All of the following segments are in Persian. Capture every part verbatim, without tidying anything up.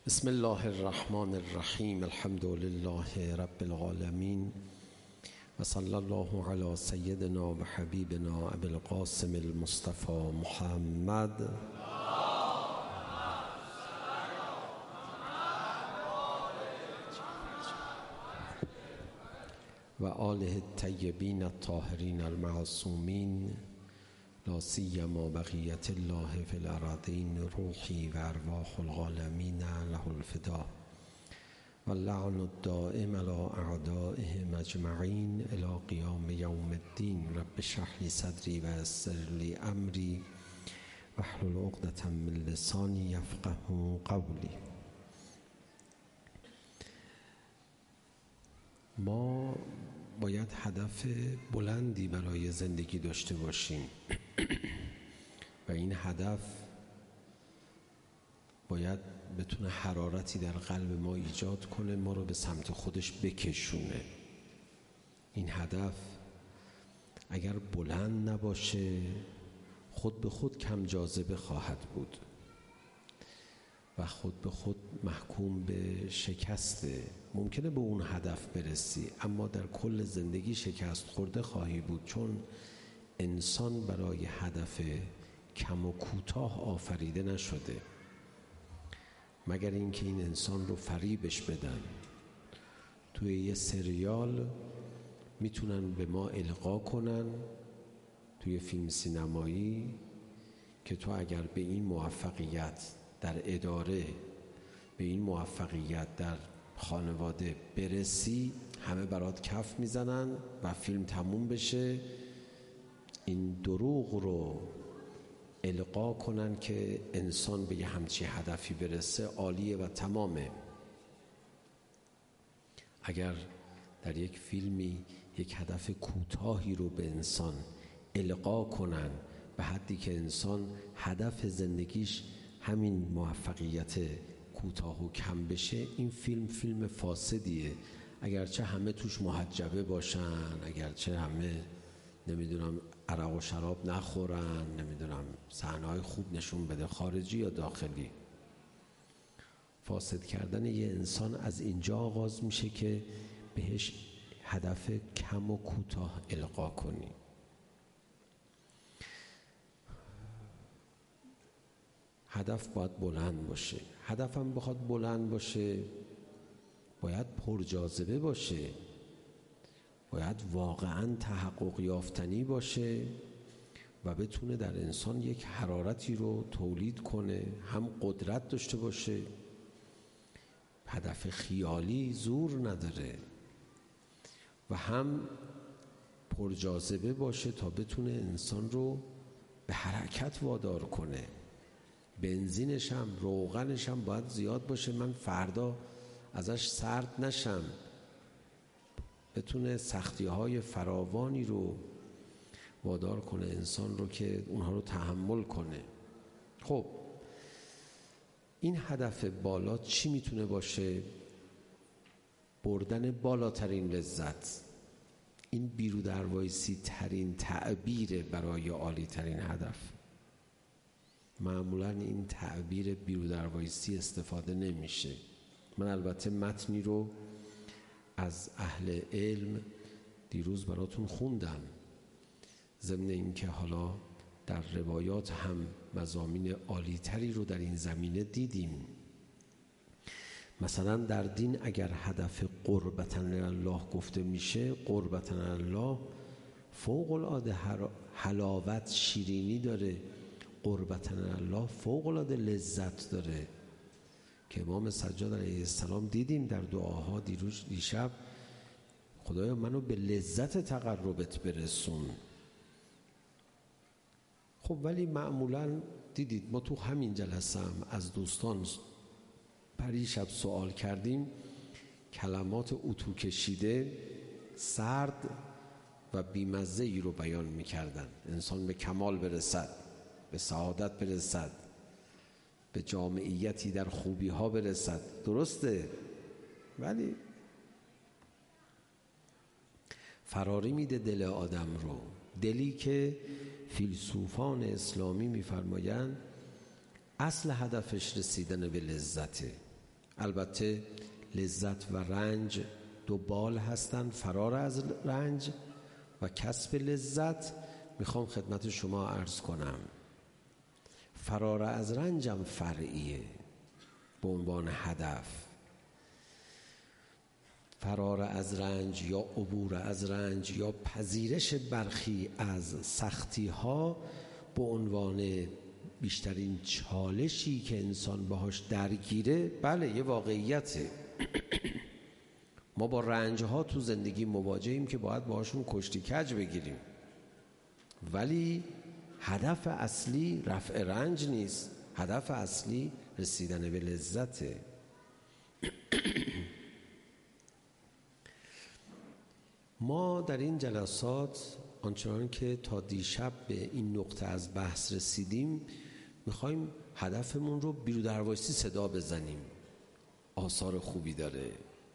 بسم الله الرحمن الرحیم. الحمد لله رب العالمین و صلی الله علی سیدنا و حبیبنا ابی القاسم المصطفى محمد و آله الطیبین الطاهرین المعصومین، لا سیما بقیت الله فی الارضین، روحی و ارواح العالمین له الفدا و اللعن الدائم علی اعدائهم اجمعین الی قیام یوم الدین. رب اشرح لی صدری و یسر لی امری واحلل عقدة من لسانی یفقهوا قولی. ما باید هدف بلندی برای زندگی داشته باشیم و این هدف باید بتونه حرارتی در قلب ما ایجاد کنه، ما رو به سمت خودش بکشونه. این هدف اگر بلند نباشه خود به خود کم جاذبه خواهد بود و خود به خود محکوم به شکسته. ممکنه به اون هدف برسی اما در کل زندگی شکست خورده خواهی بود، چون انسان برای هدف کم و کوتاه آفریده نشده، مگر اینکه این انسان رو فریبش بدن. توی یه سریال میتونن به ما القا کنن، توی فیلم سینمایی، که تو اگر به این موفقیت در اداره، به این موفقیت در خانواده برسی، همه برات کف میزنن و فیلم تموم بشه. این دروغ رو القا کنن که انسان به یه همچی هدفی برسه عالیه و تمامه. اگر در یک فیلمی یک هدف کوتاهی رو به انسان القا کنن به حدی که انسان هدف زندگیش همین موفقیت کوتاه و کم بشه، این فیلم فیلم فاسدیه. اگرچه همه توش محجبه باشن، اگرچه همه نمیدونم عرق و شراب نخورن، نمیدونم صحنه‌های خوب نشون بده، خارجی یا داخلی. فاسد کردن یه انسان از اینجا آغاز میشه که بهش هدف کم و کوتاه القا کنی. هدف باید بلند باشه. هدفم بخواد بلند باشه باید پرجاذبه باشه، باید واقعا تحقق یافتنی باشه و بتونه در انسان یک حرارتی رو تولید کنه، هم قدرت داشته باشه. هدف خیالی زور نداره و هم پرجاذبه باشه تا بتونه انسان رو به حرکت وادار کنه. بنزینش هم روغنش هم باید زیاد باشه، من فردا ازش سرد نشم، بتونه سختی های فراوانی رو وادار کنه انسان رو که اونها رو تحمل کنه. خب این هدف بالا چی میتونه باشه؟ بردن بالاترین لذت. این بیرودروایسی ترین تعبیر برای عالی ترین هدف. معمولا این تعبیر بیرودروایسی استفاده نمیشه. من البته متنی رو از اهل علم دیروز براتون خوندم، ضمن اینکه حالا در روایات هم مضامین عالی تری رو در این زمینه دیدیم. مثلا در دین اگر هدف قربتاً الله گفته میشه، قربتاً الله فوق العاده حلاوت، شیرینی داره. قربتاً الله فوق العاده لذت داره که امام سجاد علیه السلام دیدیم در دعاها دیروز دیشب، خدایا منو به لذت تقربت برسون. خب ولی معمولا دیدید ما تو همین جلسه هم از دوستان پریشب سوال کردیم، کلمات اتو کشیده، سرد و بیمزه ای رو بیان میکردن. انسان به کمال برسد، به سعادت برسد، به جامعیتی در خوبی ها برسد. درسته، ولی فراری میده دل آدم رو، دلی که فیلسوفان اسلامی میفرمایند اصل هدفش رسیدن به لذته. البته لذت و رنج دو بال هستند، فرار از رنج و کسب لذت. میخوام خدمت شما عرض کنم فرار از رنجم فرعیه به عنوان هدف. فرار از رنج یا عبور از رنج یا پذیرش برخی از سختی ها به عنوان بیشترین چالشی که انسان باهاش درگیره، بله یه واقعیته. ما با رنج ها تو زندگی مواجهیم که باید باهاشون کشتی کج بگیریم، ولی هدف اصلی رفع رنج نیست، هدف اصلی رسیدن به لذته. ما در این جلسات آنچنان که تا دیشب به این نقطه از بحث رسیدیم میخوایم هدفمون رو بیرو دروایسی صدا بزنیم. آثار خوبی داره.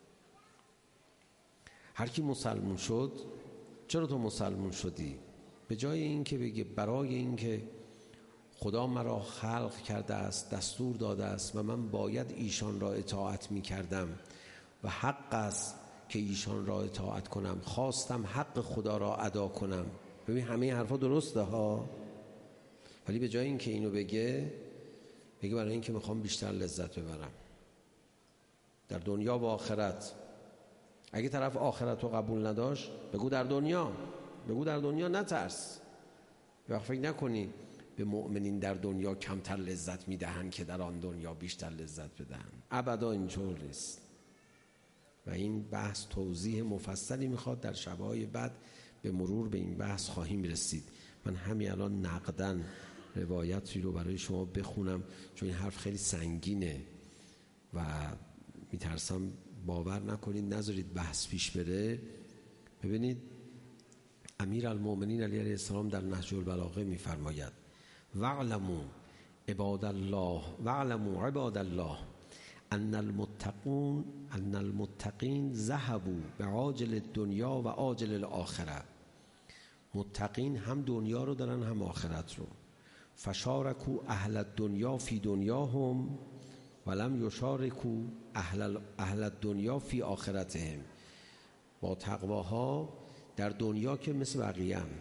هر کی مسلمون شد، چرا تو مسلمون شدی؟ به جای این که بگه برای این که خدا مرا خلق کرده است، دستور داده است و من باید ایشان را اطاعت می کردم و حق است که ایشان را اطاعت کنم، خواستم حق خدا را ادا کنم. ببین همه حرفا درسته ها، ولی به جای این که اینو بگه بگه برای این که میخوام بیشتر لذت ببرم در دنیا و آخرت. اگه طرف آخرت رو قبول نداشت بگو در دنیا، بگو در دنیا نترس. وقت فکر نکنی به مؤمنین در دنیا کمتر لذت میدهن که در آن دنیا بیشتر لذت بدهن. ابدا اینطور نیست و این بحث توضیح مفصلی میخواد. در شبهای بعد به مرور به این بحث خواهیم رسید. من همین الان نقداً روایتی رو برای شما بخونم چون این حرف خیلی سنگینه و میترسم باور نکنید نذارید بحث پیش بره. ببینید امیر المؤمنین علیه السلام در نهج البلاغه میفرماید وَاعْلَمُوا عباد الله وَاعْلَمُوا عباد الله ان المتقون ان المتقین ذهبوا بعاجل الدنیا و عاجل الاخره. متقین هم دنیا رو دارن هم آخرت رو. فشارکوا اهل الدنیا فی دنیاهم ولم یشارکوا اهل اهل الدنیا فی آخرتهم. با تقواها در دنیا که مثل بقیه هم،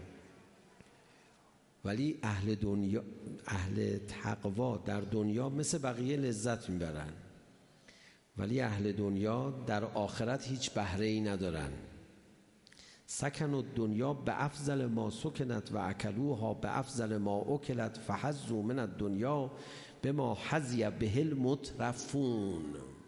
ولی اهل دنیا اهل تقوا در دنیا مثل بقیه لذت میبرن، ولی اهل دنیا در آخرت هیچ بهره ای ندارن. سکن الدنیا به افضل ما سکنت و اکلوها به افضل ما اکلت فحظوا من الدنیا به ما حظی به المترفون.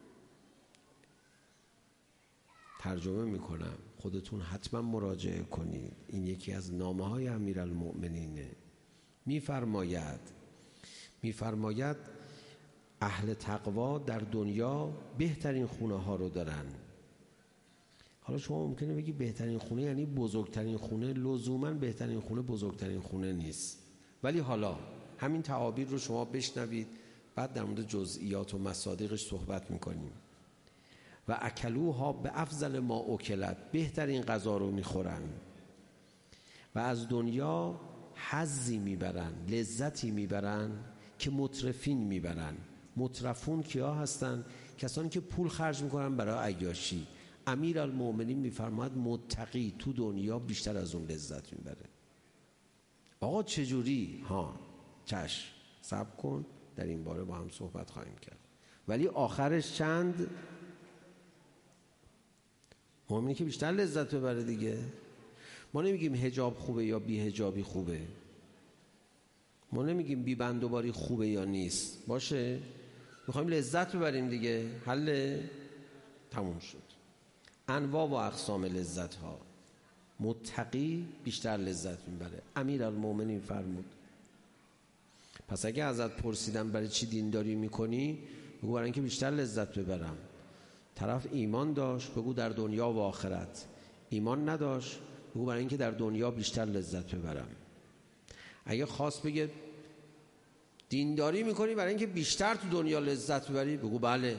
ترجمه میکنم، خودتون حتما مراجعه کنید. این یکی از نامه های امیرالمؤمنینه. میفرماید میفرماید اهل تقوا در دنیا بهترین خونه ها رو دارن. حالا شما ممکنه بگی بهترین خونه یعنی بزرگترین خونه. لزوما بهترین خونه بزرگترین خونه نیست، ولی حالا همین تعابیر رو شما بشنوید، بعد در مورد جزئیات و مصادیقش صحبت میکنیم. و اکلوها به افضل ما اکلت، بهترین غذا رو میخورن و از دنیا حظی میبرن، لذتی میبرن که مترفین میبرن. مترفون کیا هستن؟ کسانی که پول خرج میکنن برای عیاشی. امیرالمؤمنین میفرماید متقی تو دنیا بیشتر از اون لذت میبره. آقا چجوری؟ ها چشم صبر کن، در این باره با هم صحبت خواهیم کرد. ولی آخرش چند؟ مؤمنی که بیشتر لذت ببره دیگه. ما نمیگیم حجاب خوبه یا بی حجابی خوبه، ما نمیگیم بی بندوباری خوبه یا نیست، باشه میخوایم لذت ببریم دیگه. حل تموم شد. انواع و اقسام لذت ها، متقی بیشتر لذت میبره. امیرالمؤمنین فرمود. پس اگه ازت پرسیدم برای چی دینداری میکنی، بگو برای اینکه بیشتر لذت ببرم. طرف ایمان داشت، بگو در دنیا و آخرت. ایمان نداشت، بگو برای اینکه در دنیا بیشتر لذت ببرم. اگه خواست بگه دینداری میکنی برای اینکه بیشتر تو دنیا لذت ببری، بگو بله.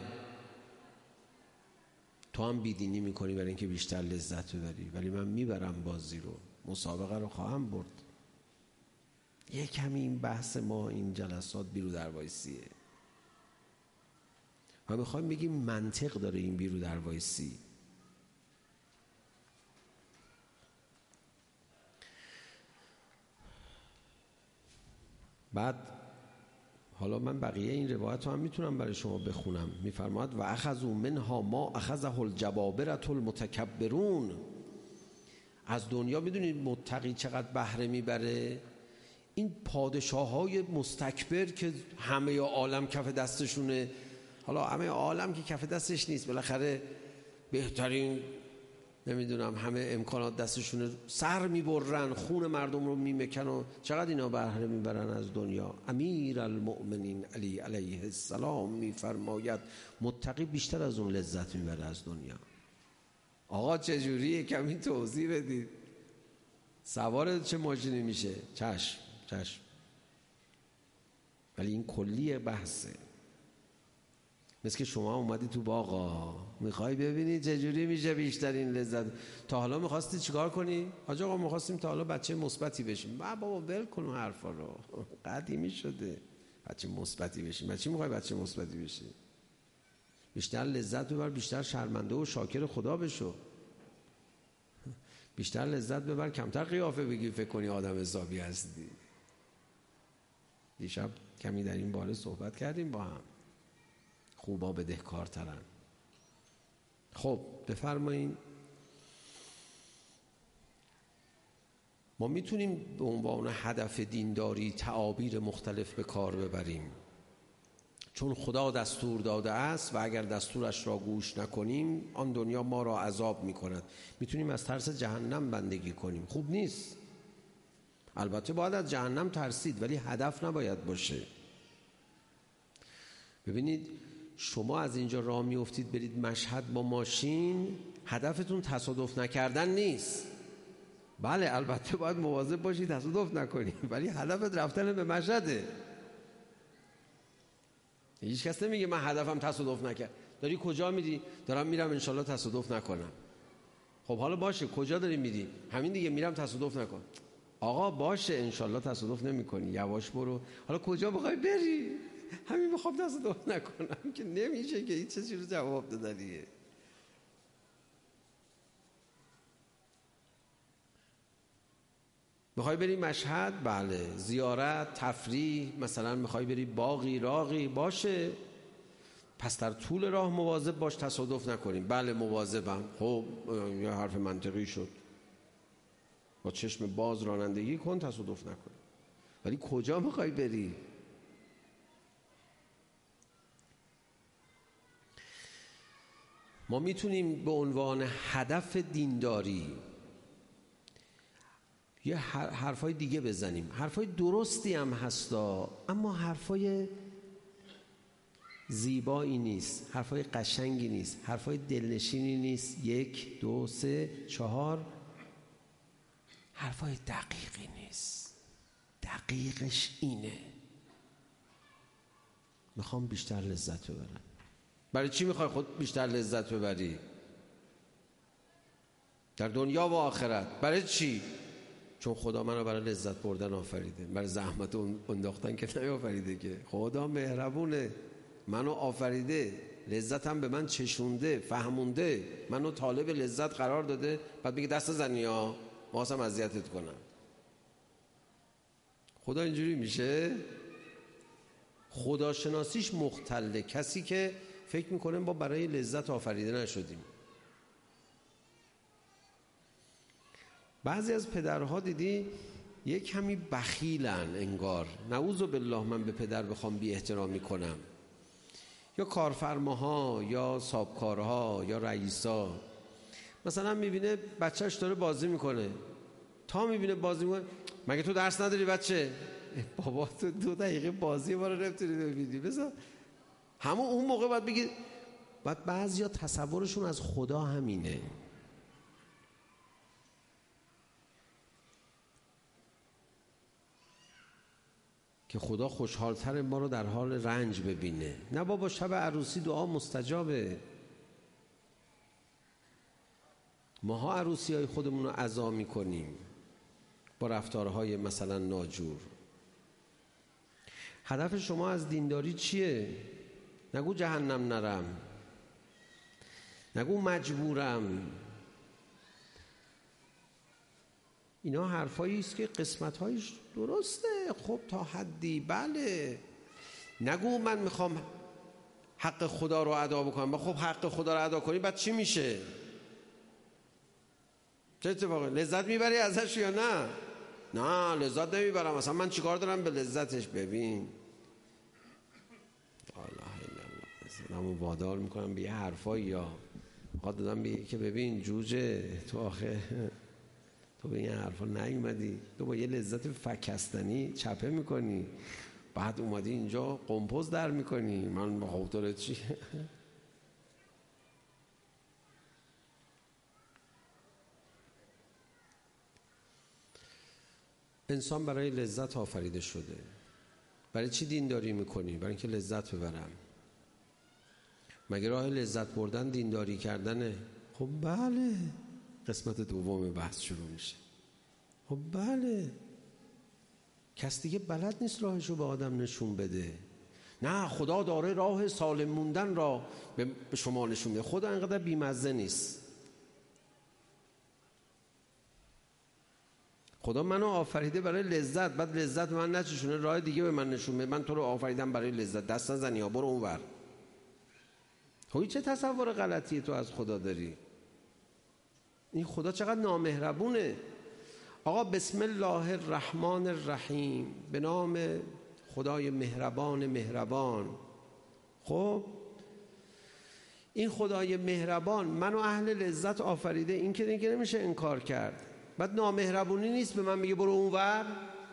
تو هم بیدینی میکنی برای اینکه بیشتر لذت ببری، ولی من میبرم بازی رو، مسابقه رو خواهم برد. یه کمی این بحث ما این جلسات بیرو دروایسیه. و میخوایم بگیم منطق داره این بیرو در وایسی. بعد حالا من بقیه این روایت رو هم میتونم برای شما بخونم. میفرماید و اخذوا منها ما اخذه الجبابرة المتکبرون. از دنیا میدونید متقی چقدر بهره میبره؟ این پادشاه های مستکبر که همه عالم کف دستشونه، حالا همه عالم که کف دستش نیست، بالاخره بهترین نمیدونم همه امکانات دستشونه، سر میبرن، خون مردم رو میمکن و چقدر اینا بهره میبرن از دنیا. امیر المؤمنین علی علیه السلام میفرماید متقی بیشتر از اون لذت میبره از دنیا. آقا چجوریه؟ کمی توضیح بدید. سوار چه ماشینی میشه؟ چشم چشم، ولی این کلی بحثه. مثل که شما اومدی تو باغا میخوای ببینی چجوری میشه بیشترین لذت. تا حالا میخواستی چیکار کنی؟ حاج آقا میخواستیم تا حالا بچه مثبتی بشیم. بابا ول کن اون حرفا رو، قدیمی شده. بچه مثبتی بشیم؟ بچه میخوای بچه مثبتی بشی؟ بیشتر لذت ببر، بیشتر شرمنده و شاکر خدا بشو. بیشتر لذت ببر، کمتر قیافه بگی فکر کنی آدم حسابی هستی. دیشب کمی در این باره صحبت کردیم با هم. خوبا بدهکارترن. خب بفرمایین. ما میتونیم به عنوان هدف دینداری تعابیر مختلف به کار ببریم، چون خدا دستور داده است و اگر دستورش را گوش نکنیم آن دنیا ما را عذاب میکند. میتونیم از ترس جهنم بندگی کنیم، خوب نیست. البته باید از جهنم ترسید، ولی هدف نباید باشه. ببینید شما از اینجا راه میافتید برید مشهد با ماشین، هدفتون تصادف نکردن نیست. بله البته باید مواظب باشید تصادف نکنید، ولی هدفت رفتن به مشهده. هیچ کس نمیگه من هدفم تصادف نکرد. داری کجا میری؟ دارم میرم انشالله تصادف نکنم. خب حالا باشه، کجا داری میری؟ همین دیگه، میرم تصادف نکن. آقا باشه انشالله تصادف نمیکنی، یواش برو. حالا کجا بخوای بری؟ همین میخوام تصادف نکنم که نمیشه که هیچ چیزی رو جواب دادنیه. میخوای بری مشهد؟ بله. زیارت، تفریح، مثلا میخوای بری باغی راغی، باشه. پس در طول راه مواظب باش تصادف نکنیم. بله مواظبم. خب یه حرف منطقی شد. با چشم باز رانندگی کن، تصادف نکن. ولی کجا میخوای بری؟ ما میتونیم به عنوان هدف دینداری یه حرفای دیگه بزنیم. حرفای درستی هم هستا، اما حرفای زیبایی نیست، حرفای قشنگی نیست، حرفای دلنشینی نیست. یک دو سه چهار، حرفای دقیقی نیست. دقیقش اینه میخوام بیشتر لذت ببرم. برای چی میخوای خود بیشتر لذت ببری؟ در دنیا و آخرت. برای چی؟ چون خدا منو برای لذت بردن آفریده، برای زحمت انداختن که نیافریده که. خدا مهربونه، منو آفریده، لذتم به من چشونده، فهمونده، منو طالب لذت قرار داده. بعد میگه دست زنی ها، واسم اذیتت کنم. خدا اینجوری میشه؟ خدا شناسیش مختله. کسی که فکر میکنه ما برای لذت آفریده نشدیم. بعضی از پدرها دیدی یک کمی بخیلن انگار. نعوذ بالله من به پدر بخوام بی احترامی کنم. یا کارفرماها یا صاحبکارها یا رئیسا، مثلا میبینه بچهش داره بازی میکنه، تا میبینه بازی میکنه مگه تو درس نداری بچه؟ بابا تو دو دقیقه بازی ما رو نمیتونی ببینی، بذار همون اون موقع باید بگی. بعد بعضیا تصورشون از خدا همینه، که خدا خوشحالتر ما رو در حال رنج ببینه. نه بابا، شب عروسی دعا مستجابه. ماها عروسی های خودمون رو عزا میکنیم با رفتارهای مثلا ناجور. هدف شما از دینداری چیه؟ نگو جهنم نرم، نگو مجبورم. اینا حرفایی است که قسمت‌هایش درسته، خب تا حدی بله. نگو من میخوام حق خدا رو ادا بکنم. خب حق خدا رو ادا کنی بعد چی میشه؟ چه اتفاقی؟ لذت میبری ازش یا نه؟ نه لذت نمیبرم. مثلا من چیکار دارم به لذتش؟ ببین الله الله، وادار میکنم به یه حرفایی، یا خواهد دادم به که ببین جوجه تو آخه تو به این حرفا نیومدی، تو با یه لذت فکستنی چپه میکنی، بعد اومدی اینجا قمپوز در میکنی. من با خوب داره چی؟ انسان برای لذت آفریده شده. برای چی دینداری میکنی؟ برای اینکه لذت ببرم. مگه راه لذت بردن دینداری کردنه؟ خب بله. قسمت دوم بحث شروع میشه. خب بله. کس دیگه بلد نیست راهشو به آدم نشون بده. نه خدا داره راه سالم موندن را به شما نشون میده. خدا اینقدر بیمزه نیست. خدا منو آفریده برای لذت، بعد لذت من نچشونه راه دیگه به من نشون میده. من تو رو آفریدم برای لذت، دست نزنی یا برو اونور. خب چه تصور غلطی تو از خدا داری؟ این خدا چقدر نامهربونه. آقا بسم الله الرحمن الرحیم، به نام خدای مهربان مهربان. خب این خدای مهربان منو اهل لذت آفریده، این که دیگه نمیشه انکار کرد. بعد نامهربونی نیست به من بگه برو اونور؟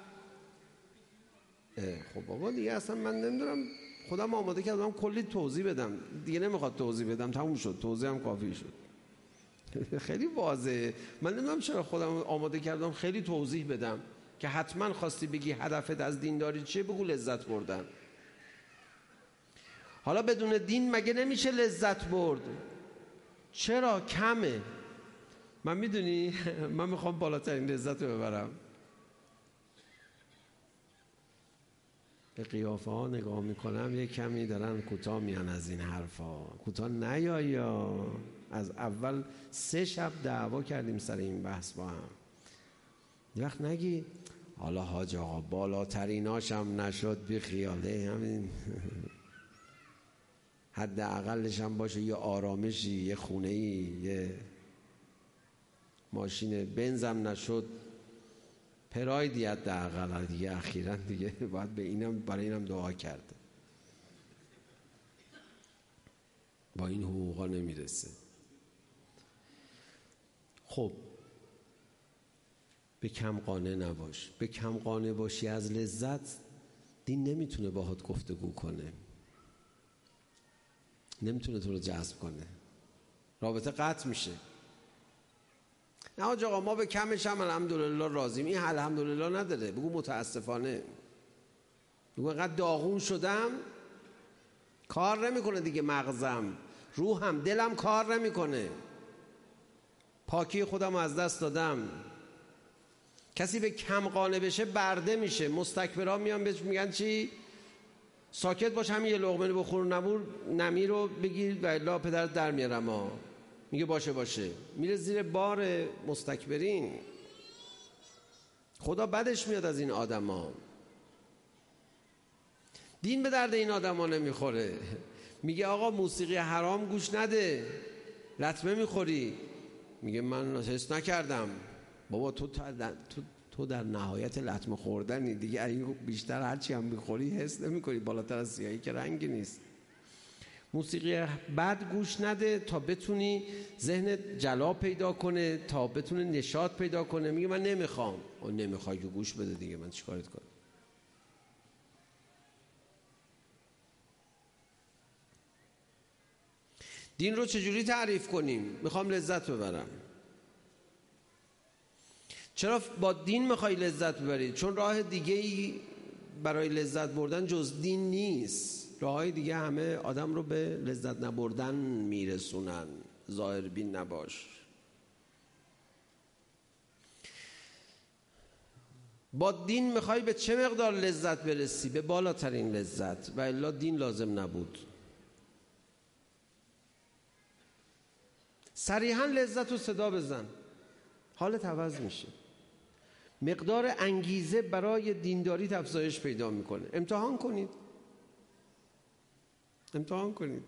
خب بابا دیگه اصلا من نمیدونم، خودم آماده کردم کلی توضیح بدم، دیگه نمیخواد توضیح بدم، تموم شد، توضیح هم کافی شد. خیلی واضحه. من نمیدونم چرا خودم آماده کردم خیلی توضیح بدم که حتما خواستی بگی هدفت از دینداری چیه، بگو لذت بردن. حالا بدون دین مگه نمیشه لذت برد؟ چرا کمه؟ من میدونی من میخوام بالاترین لذت رو ببرم. به قیافه ها نگاه میکنم یه کمی دارن کوتاه میان از این حرفا. کوتاه نیا، یا از اول سه شب دعوا کردیم سر این بحث با هم. یه وقت نگی حالا حاج آقا بالاتریناش هم نشد بی خیاله، همین حد اقلش هم باشه یه آرامشی، یه خونه‌ای، یه ماشین بنزم نشد، پرایدی حد اقل دیگه. اخیراً دیگه باید به اینم برای اینم دعا کرده. با این حقوقا نمیرسه. خب به کم قانع نباش. به کم قانع باشی از لذت، دین نمیتونه باهات گفتگو کنه، نمیتونه تو رو جذب کنه، رابطه قطع میشه. نه آج آقا ما به کمش هم الحمدلله راضیم. این الحمدلله نداره، بگو متاسفانه. بگو اینقدر داغون شدم کار نمیکنه دیگه، مغزم، روحم، دلم کار نمیکنه، پاکی خودم از دست دادم. کسی به کم قانع بشه برده میشه. مستکبرا میان بهش میگن چی؟ ساکت باش، همین یه لقمه بخور، نمور نمی رو بگیر و الا پدرت در میارم ها. میگه باشه باشه، میره زیر بار مستکبرین. خدا بدش میاد از این آدما. دین به درد این آدما نمیخوره. میگه آقا موسیقی حرام گوش نده، لطمه میخوری. میگه من حس نکردم. بابا تو تو تو در نهایت لطمه خوردنی دیگه. این بیشتر هرچی هم میخوری حس نمیکنی، بالاتر از سیاهی که رنگی نیست. موسیقی بد گوش نده تا بتونی ذهنت جلا پیدا کنه، تا بتونه نشاط پیدا کنه. میگه من نمیخوام. اون نمیخوای که گوش بده دیگه، من چیکارت کنم؟ دین رو چجوری تعریف کنیم؟ میخوام لذت ببرم. چرا با دین میخوای لذت ببری؟ چون راه دیگه ای برای لذت بردن جز دین نیست. راههای دیگه همه آدم رو به لذت نبردن میرسونن. ظاهر بین نباش. با دین میخوای به چه مقدار لذت برسی؟ به بالاترین لذت. و الا دین لازم نبود. صریحا لذت رو صدا بزن، حالت عوض میشه. مقدار انگیزه برای دینداری افزایش پیدا میکنه. امتحان کنید، امتحان کنید.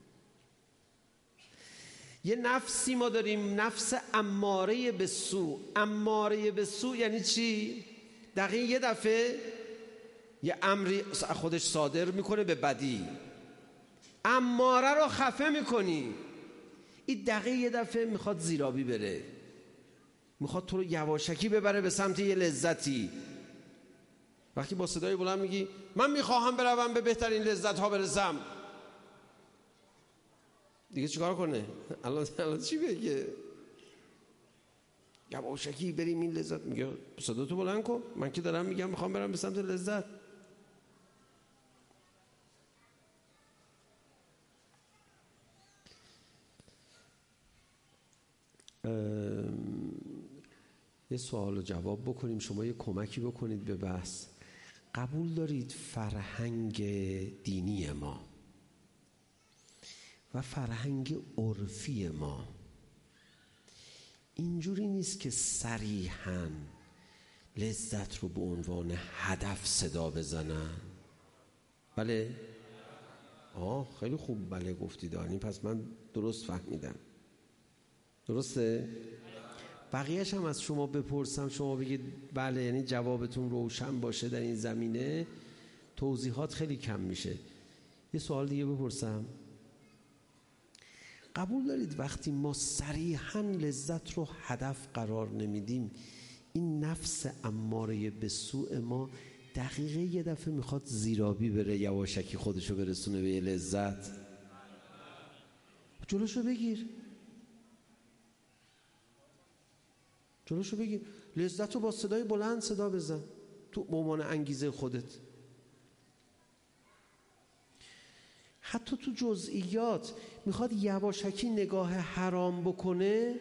یه نفسی ما داریم، نفس اماره به سو. اماره به سو یعنی چی؟ دقیقا یه دفعه یه امری خودش صادر میکنه به بدی، اماره رو خفه میکنی. این دقیقا یه دفعه میخواد زیرابی بره، میخواد تو رو یواشکی ببره به سمت یه لذتی. وقتی با صدای بلند میگی من میخواهم بروم به بهترین لذت ها برسم، دیگه چیکار کنه؟ الان الان چی بگه؟ یواشکی بریم این لذت. میگه صدا تو بلند کن، من که دارم میگم میخوام برم به سمت لذت. یه سوال جواب بکنیم، شما یه کمکی بکنید به بحث. قبول دارید فرهنگ دینی ما و فرهنگ عرفی ما اینجوری نیست که صریحاً لذت رو به عنوان هدف صدا بزنن؟ بله؟ آه خیلی خوب بله گفتی دانی، پس من درست فهمیدم. درسته؟ بقیهش هم از شما بپرسم، شما بگید بله، یعنی جوابتون روشن باشه در این زمینه، توضیحات خیلی کم میشه. یه سوال دیگه بپرسم. قبول دارید وقتی ما صریحاً لذت رو هدف قرار نمیدیم، این نفس اماره به سوء ما دقیقه یه دفعه میخواد زیرابی بره، یواشکی خودشو برسونه به یه لذت؟ جلوشو بگیر، جلوشو بگیر. لذت رو با صدای بلند صدا بزن تو به عنوان انگیزه خودت. حتی تو جزئیات میخواد یواشکی نگاه حرام بکنه،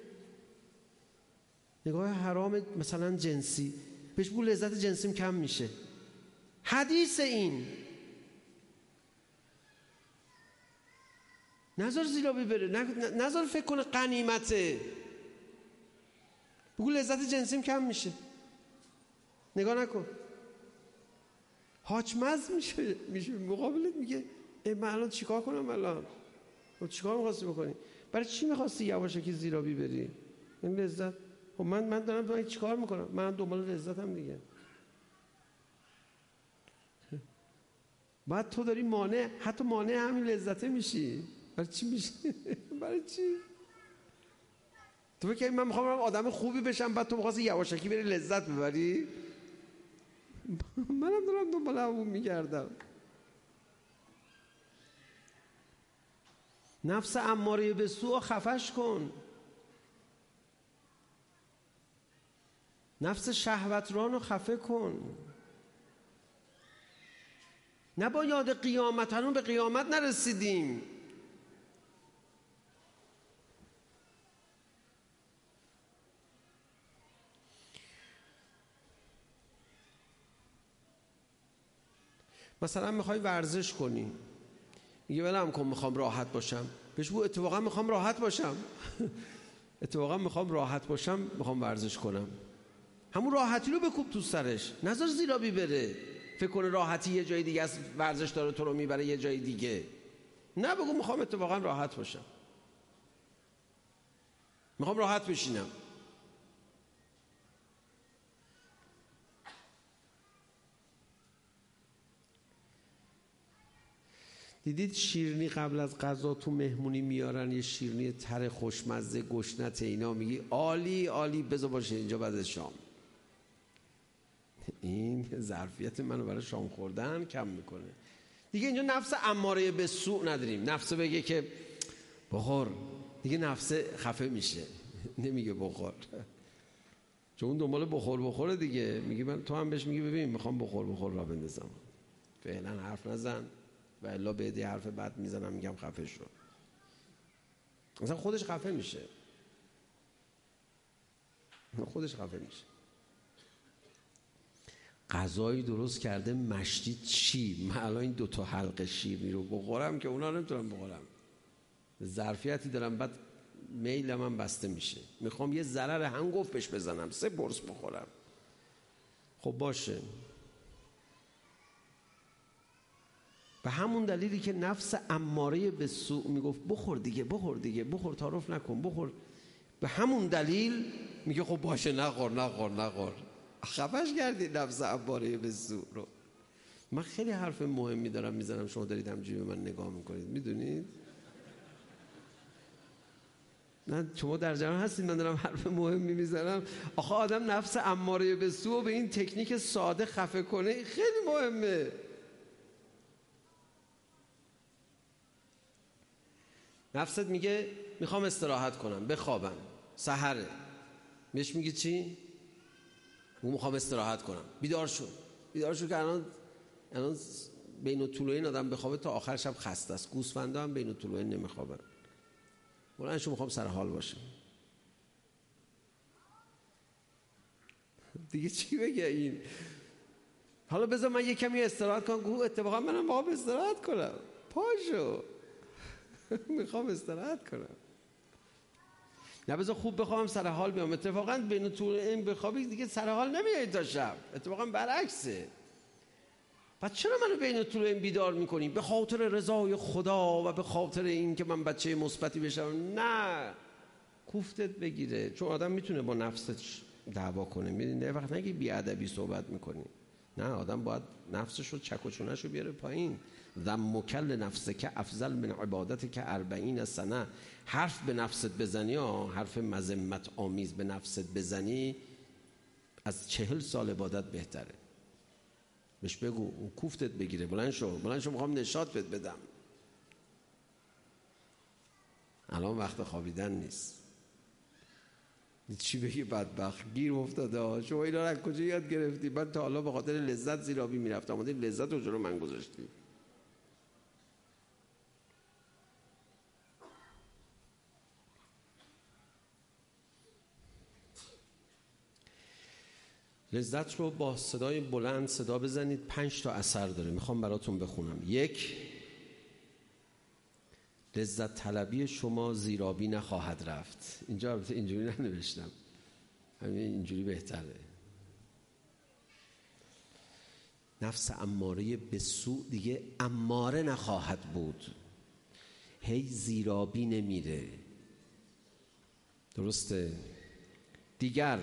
نگاه حرام مثلا جنسی، بهش بگو لذت جنسیم کم میشه. حدیث این نظر زیرابی بره، نظر فکر کنه غنیمته، بگو لذت جنسیم کم میشه. نگاه نکن، حاجمز میشه میشه مقابلت میگه من الان چیکار کنم؟ الان چیکار میخواستی بکنی؟ برای چی میخواستی یواشکی زیرابی بری؟ این لذت. خب من من دارم دارم چیکار میکنم؟ من دنبال لذتم دیگه. بعد تو داری مانع، حتی مانع همین لذته میشی. برای چی میشی؟ برای چی؟ تو فکر من میخوام آدم خوبی بشم، بعد تو میخواستی یواشکی بری لذت ببری؟ منم دارم دنبال همون میگردم. نفس اماره به سوء خفش کن، نفس شهوتران رو خفه کن. نه با یاد قیامت، هنوز به قیامت نرسیدیم. مثلا میخوای ورزش کنی، میگه ولم کن میخوام راحت باشم، بهش بگو اتفاقا میخوام راحت باشم. اتفاقا میخوام راحت باشم، میخوام ورزش کنم. همون راحتی رو بکوب تو سرش، نذار زیرابی بره فکر کنه راحتی یه جای دیگه است، ورزش داره تو رو میبره یه جای دیگه. نه، بگو میخوام اتفاقا راحت باشم، میخوام راحت بشینم. دیدید شیرینی قبل از غذا تو مهمونی میارن، یه شیرینی تر خوشمزه گشنت، اینا میگی عالی عالی بذار باشه اینجا بعد از شام. این ظرفیت منو برای شام خوردن کم میکنه دیگه. اینجا نفس اماره به سوء نداریم، نفس بگه که بخور، دیگه نفس خفه میشه، نمیگه بخور، چون اون دنبال بخور بخوره دیگه. میگه من، تو هم بهش میگی ببین میخوام بخور بخور را بندازم، فعلا حرف نزن و الا بعدی حرف بد میزنم میگم خفه شو. مثلا خودش خفه میشه، خودش خفه میشه. غذایی درست کرده مشتی چی؟ من الان این دوتا حلقه شیرینی رو بخورم که اونا نمیتونم بخورم، ظرفیتی دارم، بعد میلم هم بسته میشه، میخوام یه ضرر هنگفت بهش بزنم، سه برس بخورم. خب باشه. به همون دلیلی که نفس اماره به سوء میگفت بخور دیگه، بخور دیگه، بخور، تعارف نکن، بخور، به همون دلیل میگه خب باشه نخور نخور نخور. خفش کردی نفس اماره به سوء رو. من خیلی حرف مهمی دارم میزنم، شما دارید همجوری به من نگاه میکنید، میدونید؟ نه شما در جمع هستید من دارم حرف مهمی میزنم. آخه آدم نفس اماره به سوء به این تکنیک ساده خفه کنه خیلی مهمه. نفست میگه میخوام استراحت کنم، بخوابم، سحره، بهش میگی چی؟ اون میخوام استراحت کنم، بیدار شو، بیدار شو که الان الان بین الطلوعین آدم بخوابه تا آخر شب خسته است، گوسفندا هم بین الطلوعین نمیخوابن. بلند شو میخوام سر حال باشم. دیگه چی بگه این؟ حالا بذار من یه کمی استراحت کنم. گو اتفاقا منم میخوام استراحت کنم، پاشو میخوام استراحت کنم. نه بذار خوب بخوام سر حال بیام. اتفاقا بین الطلوعین بخوابی دیگه سر حال نمیای تا شب، اتفاقا برعکسه. پس چرا منو بین الطلوعین بیدار میکنی؟ به خاطر رضای خدا و به خاطر این که من بچه مثبتی بشم؟ نه، کوفتت بگیره. چون آدم میتونه با نفسش دعوا کنه، میدونی؟ یه وقت نگی بیادبی صحبت میکنی، نه، آدم باید نفسش رو چک و چونش رو بیاره پایین. ذمک لنفسک افضل من عبادتک اربعین سنه. حرف به نفست بزنی ها، حرف مذمت آمیز به نفست بزنی، از چهل سال عبادت بهتره. بهش بگو اون کوفتت بگیره، بلند شو، بلند شو، میخوام نشاط بهت بدم. الان وقت خوابیدن نیست. چی بگی بدبخت گیر افتاده. شما اینا رو از کجا یاد گرفتی؟ من تا حالا به خاطر لذت زیرابی میرفتم، اما لذت رو جلو من گذاشتی. لذت رو با صدای بلند صدا بزنید. پنج تا اثر داره، میخوام براتون بخونم. یک، لذت طلبی شما زیرابی نخواهد رفت. اینجا البته اینجوری ننوشتم، همین اینجوری بهتره. نفس اماره به سوء دیگه اماره نخواهد بود، هی زیرابی نمیره. درسته؟ دیگر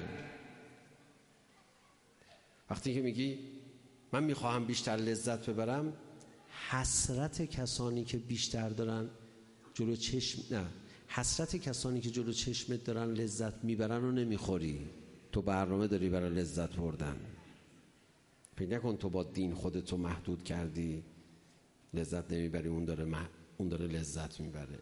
وقتی که میگی من میخواهم بیشتر لذت ببرم، حسرت کسانی که بیشتر دارن جلو چشم، نه، حسرت کسانی که جلو چشمت دارن لذت میبرن رو نمیخوری. تو برنامه داری برای لذت بردن. فکر نکن تو با دین خودتو محدود کردی، لذت نمیبری، اون داره مح... اون داره لذت میبره.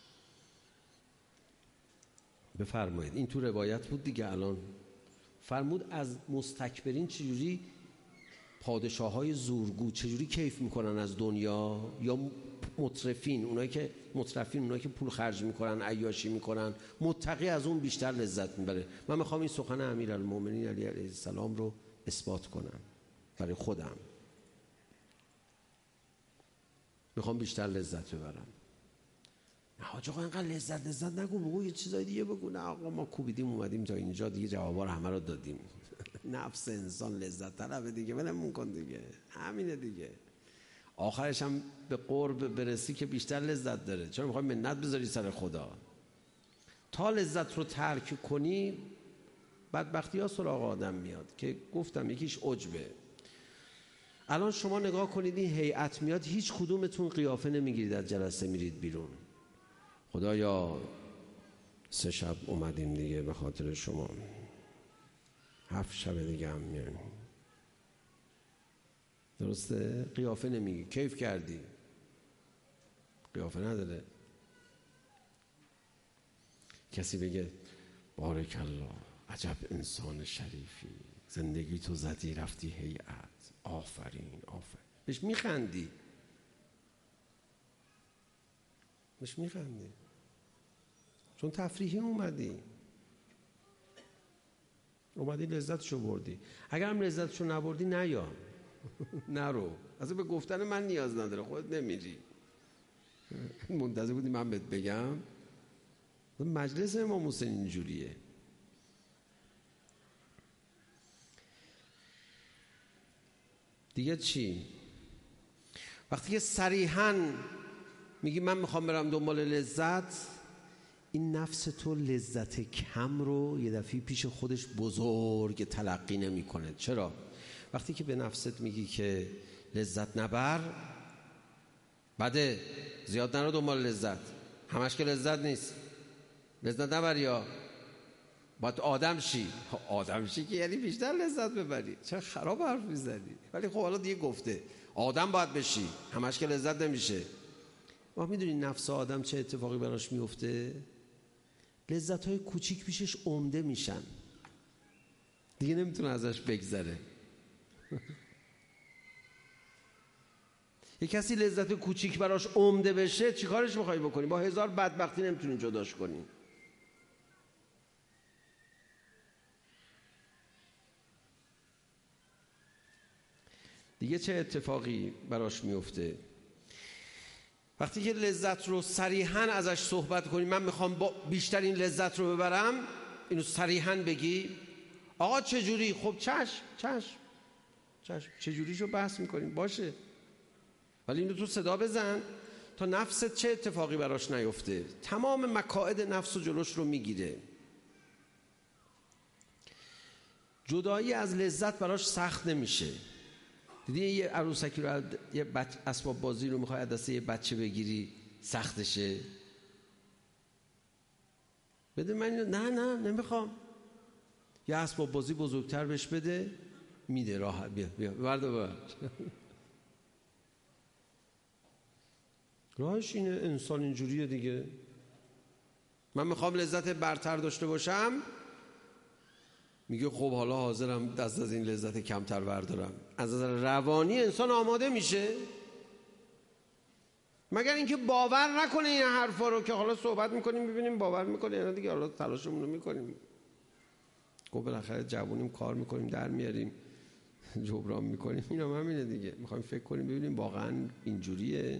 بفرمایید. این تو روایت بود دیگه. الان فرمود از مستکبرین چجوری پادشاه های زورگو چجوری کیف میکنن از دنیا، یا مترفین، اونایی که مترفین اونایی که پول خرج میکنن، عیاشی میکنن، متقی از اون بیشتر لذت میبره. من میخوام این سخن امیرالمومنین علی علیه السلام رو اثبات کنم برای خودم. میخوام بیشتر لذت ببرم. نه حاج آقا اینقدر لذت لذت نگو، بگو یه چیزای دیگه بگو. نه آقا ما کوبیدیم اومدیم تا اینجا دیگه، جوابا رو همه رو دادیم. نفس انسان لذت طلبه دیگه، ولمون کن دیگه، همینه دیگه. آخرش هم به قرب برسی که بیشتر لذت داره. چرا میخوای منت بذاری سر خدا؟ تا لذت رو ترک کنی بدبختی ها سراغ آدم میاد که گفتم یکیش عجبه. الان شما نگاه کنید این هیئت میاد، هیچ کدومتون قیافه نمیگیرید از جلسه میرید بیرون. خدایا سه شب اومدیم دیگه به خاطر شما، هفت شب دیگه هم میایم. درسته؟ قیافه نمیگی، کیف کردی، قیافه نداره. کسی بگه بارک الله، عجب انسان شریفی، زندگی تو زدی رفتی هیئت، آفرین آفرین، بهش میخندی، بهش میخندی، چون تفریحی اومدی اومدی لذتشو بردی. اگر هم لذتشو نبردی نیا، نرو، اصلا به گفتن من نیاز نداره، خودت نمیری. منتظر بودی من بهت بگم؟ مجلس امام حسین اینجوریه. دیگه چی؟ وقتی که صریحاً میگی من میخوام برم دنبال لذت، این نفس تو لذت کم رو یه دفعه پیش خودش بزرگ تلقی نمیکنه. چرا؟ وقتی که به نفست میگی که لذت نبر، بده، زیاد نرو دنبال لذت، همش که لذت نیست، لذت نبر، یا باید آدم شی. آدم شی که یعنی بیشتر لذت ببری. چرا خراب حرف میزنی؟ ولی خب حالا دیگه گفته آدم باید بشی، همش که لذت نمیشه. ما میدونی نفس آدم چه اتفاقی براش میفته؟ لذت‌های کوچیک پیشش عمده میشن، دیگه نمیتونه ازش بگذره. یک کسی لذت کوچیک براش عمده بشه، چیکارش میخوای بکنی؟ با هزار بدبختی نمیتونی جداش کنی. دیگه چه اتفاقی براش میفته؟ وقتی که لذت رو صریحاً ازش صحبت کنی، من میخوام با بیشترین لذت رو ببرم، اینو صریحاً بگی، آقا چجوری؟ خب چشم چشم چشم، چجوریشو بحث میکنیم، باشه، ولی اینو تو صدا بزن تا نفست چه اتفاقی براش نیفته. تمام مکائد نفس و جلوش رو میگیره. جدایی از لذت براش سخت نمیشه. دیدی یه عروسکی رو، یه بچه اسباب بازی رو میخوای از دست یه بچه بگیری سختشه؟ بده من، نه نه نمیخوام. یه اسباب بازی بزرگتر بهش بده، میده، راحت، بیا بیا برد و برد. راهش اینه. انسان اینجوریه دیگه. من میخوام لذت برتر داشته باشم، میگه خب حالا حاضرم دست از این لذت کمتر بردارم. از نظر روانی انسان آماده میشه، مگر اینکه باور نکنه این حرفا رو که حالا صحبت میکنیم ببینیم باور میکنه یا دیگه. حالا تلاشمون رو میکنیم، خب بالاخره جوونیم، کار میکنیم، در میاریم، جبران میکنیم، اینا هم همینه دیگه. میخوایم فکر کنیم ببینیم واقعا اینجوریه.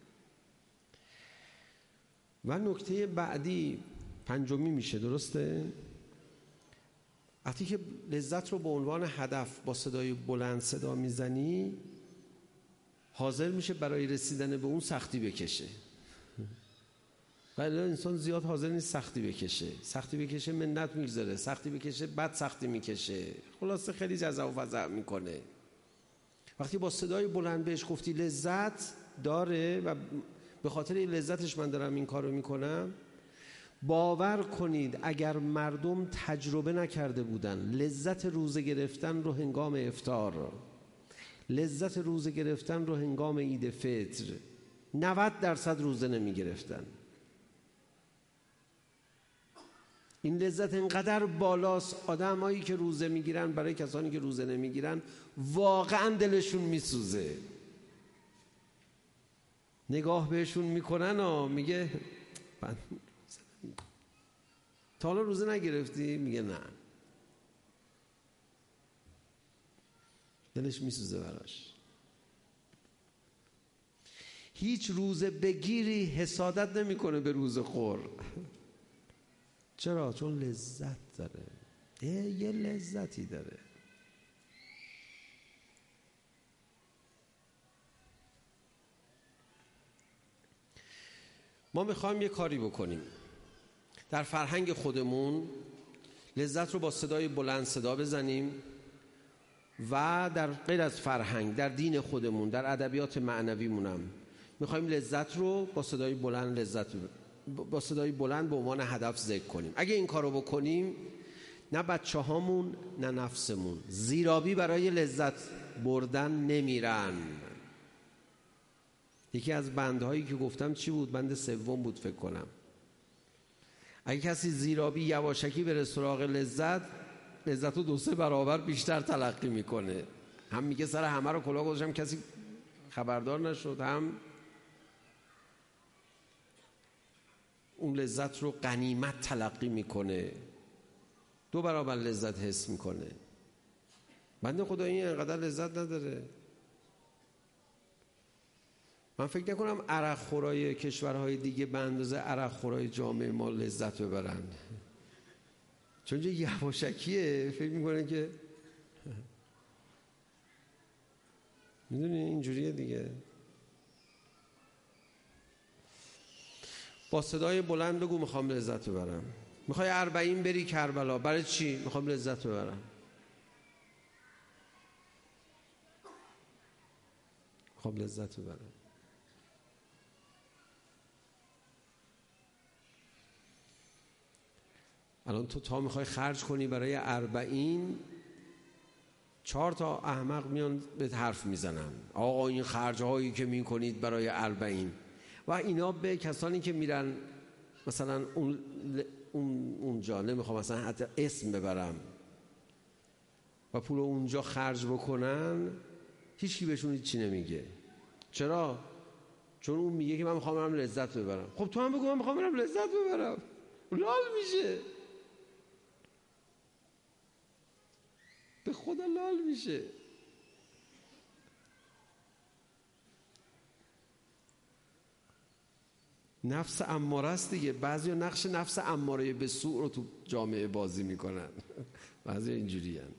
و نکته بعدی پنجمی میشه، درسته؟ وقتی که لذت رو به عنوان هدف با صدای بلند صدا میزنی، حاضر میشه برای رسیدن به اون سختی بکشه. ولی انسان زیاد حاضر نیست سختی بکشه. سختی بکشه منت میگذاره، سختی بکشه بعد سختی میکشه، خلاصه خیلی جزع و فزع میکنه. وقتی با صدای بلند بهش گفتی لذت داره و به خاطر این لذتش من دارم این کار رو میکنم، باور کنید اگر مردم تجربه نکرده بودن لذت روزه گرفتن رو هنگام افطار، لذت روزه گرفتن رو هنگام عید فطر، نود درصد روزه نمی گرفتن. این لذت اینقدر بالاست، آدمایی که روزه میگیرن برای کسانی که روزه نمیگیرن واقعا دلشون میسوزه. نگاه بهشون میکنن و میگه تا حالا روزه نگرفتی؟ میگه نه. دلش میسوزه براش. هیچ روزه بگیری حسادت نمیکنه به روزه خور. چرا؟ چون لذت داره، یه لذتی داره. ما میخوایم یه کاری بکنیم در فرهنگ خودمون، لذت رو با صدای بلند صدا بزنیم و در غیر از فرهنگ، در دین خودمون، در ادبیات معنویمونم میخوایم لذت رو با صدای بلند لذت با صدای بلند به عنوان هدف ذکر کنیم. اگه این کارو بکنیم، نه بچه هامون نه نفسمون زیرابی برای لذت بردن نمیرن. یکی از بندهایی که گفتم چی بود؟ بند سوم بود فکر کنم. اگه کسی زیرابی یواشکی بره سراغ لذت، لذت رو دو سه برابر بیشتر تلقی میکنه. هم میگه سر همه رو کلاه گذاشتم کسی خبردار نشد، هم اون لذت رو غنیمت تلقی میکنه، دو برابر لذت حس میکنه. بنده خدا این اینقدر لذت نداره. من فکر نکنم عرق خورای کشورهای دیگه به اندازه عرق خورای جامعه ما لذت ببرن، چون اینجا یواشکیه، فکر میکنن که میدونی اینجوریه دیگه. با صدای بلند بگو میخوام لذت ببرم. میخوای اربعین بری کربلا، برای چی؟ میخوام لذت ببرم. میخوام لذت ببرم. الان تو تا میخوای خرج کنی برای اربعین، چهار تا احمق میان به حرف میزنن آقا این خرج هایی که میکنید برای اربعین، و اینا به کسانی که میرن مثلا اون اون اونجا، نمیخوام مثلا حتی اسم ببرم، و پول اونجا خرج بکنن، هیچ کی بهشون هیچی نمیگه. چرا؟ چون اون میگه که من میخوام برم لذت ببرم. خب تو هم بگو من میخوام برم لذت ببرم، لال میشه، به خدا لال میشه. نفس اماره است دیگه. بعضی نقش نفس اماره به سوء رو تو جامعه بازی میکنن، بعضی اینجوری هن.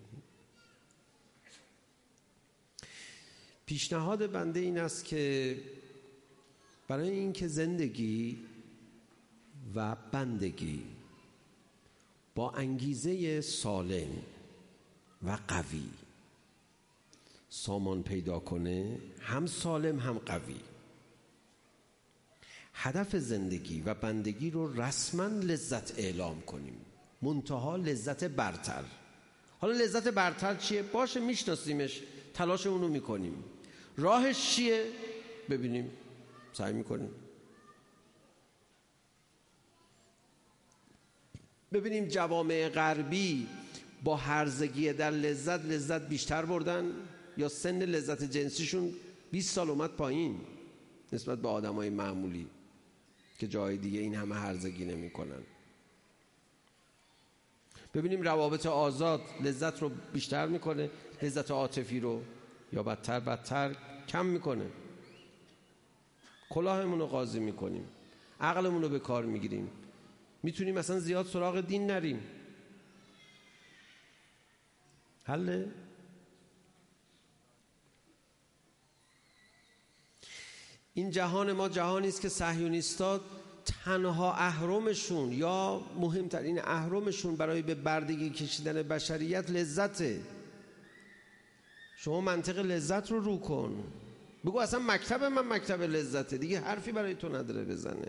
پیشنهاد بنده این است که برای اینکه زندگی و بندگی با انگیزه سالم و قوی سامان پیدا کنه، هم سالم هم قوی، هدف زندگی و بندگی رو رسما لذت اعلام کنیم، منتها لذت برتر. حالا لذت برتر چیه؟ باشه میشناسیمش، تلاش اونو میکنیم. راهش چیه؟ ببینیم، سعی میکنیم ببینیم جوامع غربی با هرزگی در لذت لذت بیشتر بردن یا سن لذت جنسیشون بیست سال اومد پایین نسبت به آدمای معمولی که جای دیگه این همه هرزگی نمی کنن. ببینیم روابط آزاد لذت رو بیشتر میکنه، لذت عاطفی رو، یا بدتر بدتر کم میکنه. کلاهمون رو قاضی میکنیم، عقلمون رو به کار میگیریم، میتونیم مثلا زیاد سراغ دین نریم. حله؟ این جهان ما جهانی است که صهیونیست‌ها تنها اهرمشون یا مهمترین اهرمشون برای به بردگی کشیدن بشریت لذته. شما منطق لذت رو رو کن، بگو اصلا مکتب من مکتب لذته، دیگه حرفی برای تو نداره بزنه.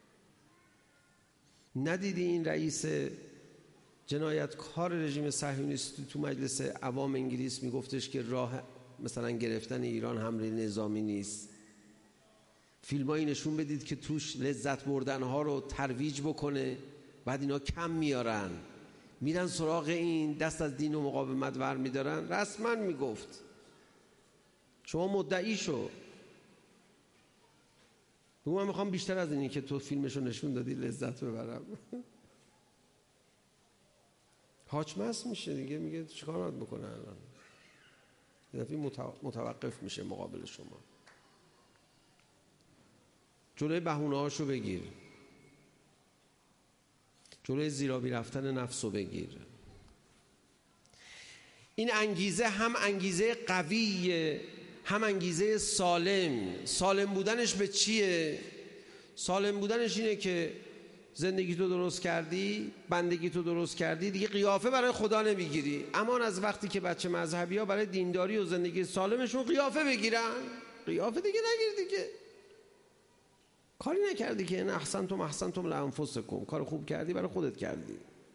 ندیدی این رئیس جنایتکار رژیم صهیونیستی تو مجلس عوام انگلیس میگفتش که راه مثلا گرفتن ایران حمله نظامی نیست؟ فیلمایی نشون بدید که توش لذت بردن ها رو ترویج بکنه، بعد اینا کم میارن، میرن سراغ این، دست از دین و مقاومت ور میدارن. رسما میگفت شما مدعی شو، بگو من میخوام بیشتر از اینی که تو فیلمشو نشون دادی لذت ببرم. حاجمست میشه دیگه، میگه چیکار باید بکنه الان؟ یه دفعه متوقف میشه مقابل شما. جلوی بهونه هاشو بگیر، جلوی زیرابی رفتن نفسو بگیر. این انگیزه هم انگیزه قویه، هم انگیزه سالم. سالم بودنش به چیه؟ سالم بودنش اینه که زندگی تو درست کردی، بندگی تو درست کردی، دیگه قیافه برای خدا نمیگیری. امان از وقتی که بچه مذهبی ها برای دینداری و زندگی سالمشون قیافه بگیرن. قیافه دیگه نگیر دیگه. کاری نکردی که ان احسنتم احسنتم لانفسکم، کار خوب کردی برای خودت کردی.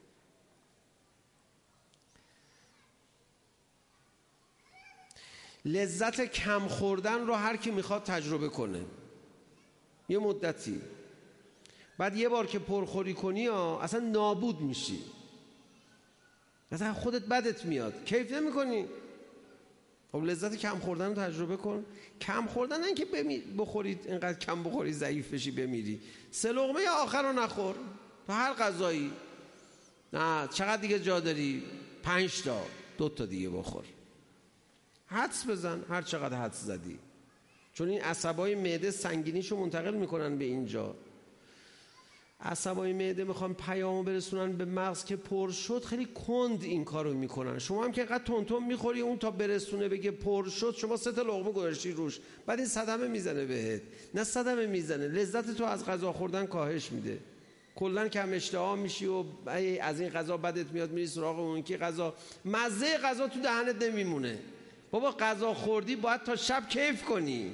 لذت کم خوردن رو هر کی میخواد تجربه کنه یه مدتی، بعد یه بار که پرخوری کنی ها اصلا نابود میشی، اصلا خودت بدت میاد، کیف نمی کنی. خب لذت کم خوردن رو تجربه کن. کم خوردن نه که بخورید اینقدر کم بخوری ضعیف بشی بمیری. سه لقمه آخر رو نخور تو هر غذایی. نه چقدر دیگه جا داری؟ پنج تا، دو تا دیگه بخور. حدس بزن، هر چقدر حدس زدی چون این عصبای معده سنگینیشو منتقل میکنن به اینجا. عصبای معده میخوان پیامو برسونن به مغز که پر شد، خیلی کند این کارو میکنن. شما هم که اینقدر تون تون میخوری، اون تا برسونه بگه پر شد شما سه تا لقمه گذاشتی روش، بعد این صدمه میزنه بهت. نه صدمه میزنه، لذت تو از غذا خوردن کاهش میده، کلا کم اشتها میشی و از این غذا بدت میاد میری سراغ اون که غذا، مزه غذا تو دهنت نمیمونه. بابا غذا خوردی باید تا شب کیف کنی،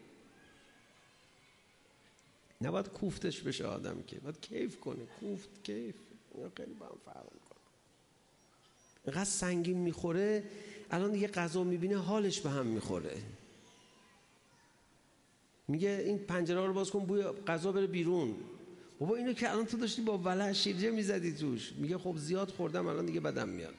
نباید کوفتش بشه آدم، که باید کیف کنه. کوفت کیف اینا خیلی با هم فرق میکنه. اینقدر سنگین میخوره الان دیگه غذا میبینه حالش به هم میخوره، میگه این پنجره رو باز کن بوی غذا بره بیرون. بابا اینو که الان تو داشتی با ولع شیرجه میزدی توش، میگه خب زیاد خوردم الان دیگه بدم میاد.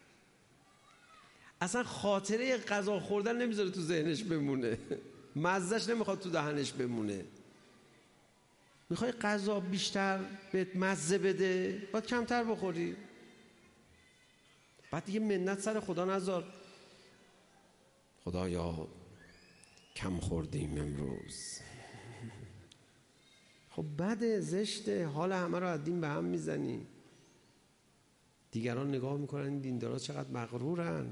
اصلا خاطره غذا خوردن نمیذاره تو ذهنش بمونه، مزهش نمیخواد تو دهنش بمونه. میخوای غذا بیشتر بهت مزه بده، باید کمتر بخوری. بعد دیگه منت سر خدا نذار، خدایا کم خوردیم امروز. خب بده، زشته، حال همه رو از دین به هم میزنی. دیگران نگاه میکنن این دیندارا چقدر مغرورن.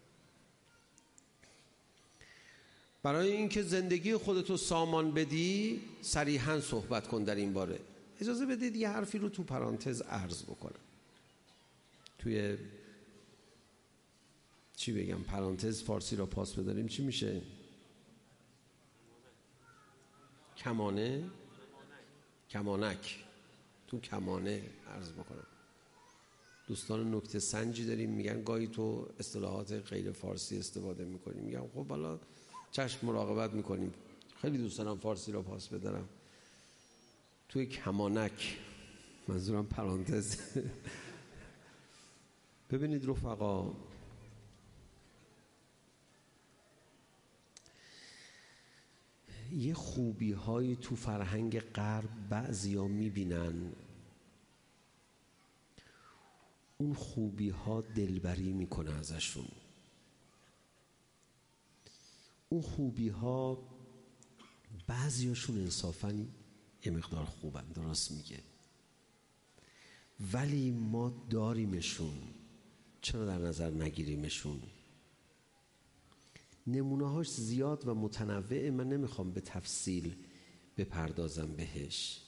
برای اینکه زندگی خودتو سامان بدی صریحاً صحبت کن در این باره. اجازه بدید یه حرفی رو تو پرانتز عرض بکنم. توی چی بگم، پرانتز فارسی را پاس بداریم چی میشه؟ کمانه؟ کمانک. تو کمانه عرض بکنم. دوستان نکته سنجی داریم میگن گاهی تو اصطلاحات غیر فارسی استفاده میکنیم. میگم خب بالا چشم مراقبت میکنیم. خیلی دوست دارم فارسی را پاس بدارم. توی کمانک، منظورم پرانتز. ببینید رفقا، یه خوبی های تو فرهنگ غرب بعضیا میبینن، اون خوبی ها دلبری میکنه ازشون. اون خوبی ها بعضیاشون انصافاً یه مقدار خوبن، درست میگه، ولی ما داریمشون، چرا در نظر نگیریمشون؟ نمونه هاش زیاد و متنوعه، من نمیخوام به تفصیل بپردازم بهش.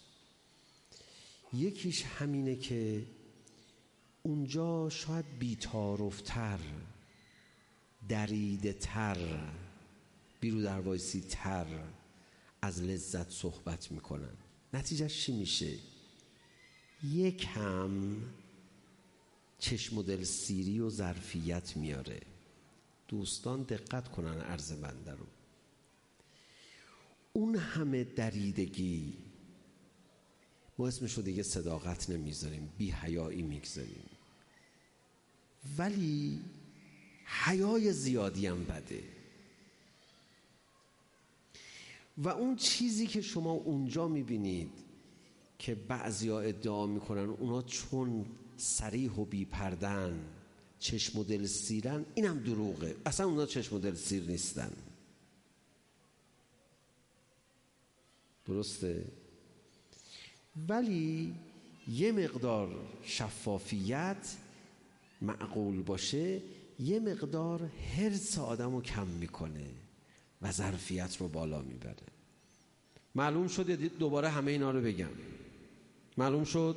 یکیش همینه که اونجا شاید بی‌تعارف‌تر، دریده تر، بیرو در وایسی تر از لذت صحبت میکنن. نتیجهش چی میشه؟ یک هم چشم و دل سیری و ظرفیت میاره. دوستان دقت کنن عرض بنده رو. اون همه دریدگی ما اسمش رو دیگه صداقت نمیذاریم، بی حیایی میگذاریم، ولی حیای زیادی هم بده. و اون چیزی که شما اونجا میبینید که بعضیا ادعا میکنن اونا چون صریح و بی پردن چشم و دل سیرن، اینم دروغه. اصلا اونا چشم و دل سیر نیستن. درسته؟ ولی یه مقدار شفافیت معقول باشه، یه مقدار حرص آدم رو کم میکنه و ظرفیت رو بالا میبره. معلوم شد؟ دوباره همه اینا رو بگم. معلوم شد؟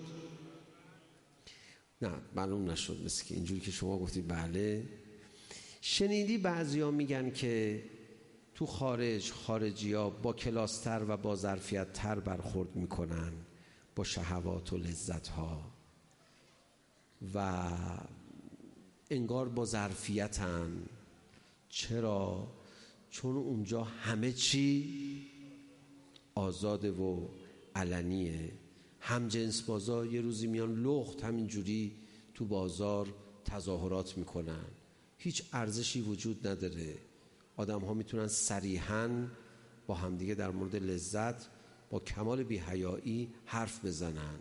نه معلوم نشد. مثل که اینجوری که شما گفتید بله. شنیدی بعضیا میگن که تو خارج خارجی ها با کلاستر و با ظرفیت تر برخورد میکنن با شهوات و لذت ها و انگار با ظرفیتن. چرا؟ چون اونجا همه چی آزاده و علنیه. همجنس بازا یه روزی میان لخت همینجوری تو بازار تظاهرات میکنن، هیچ ارزشی وجود نداره. آدم ها میتونن صریحاً با همدیگه در مورد لذت با کمال بی‌حیایی حرف بزنن.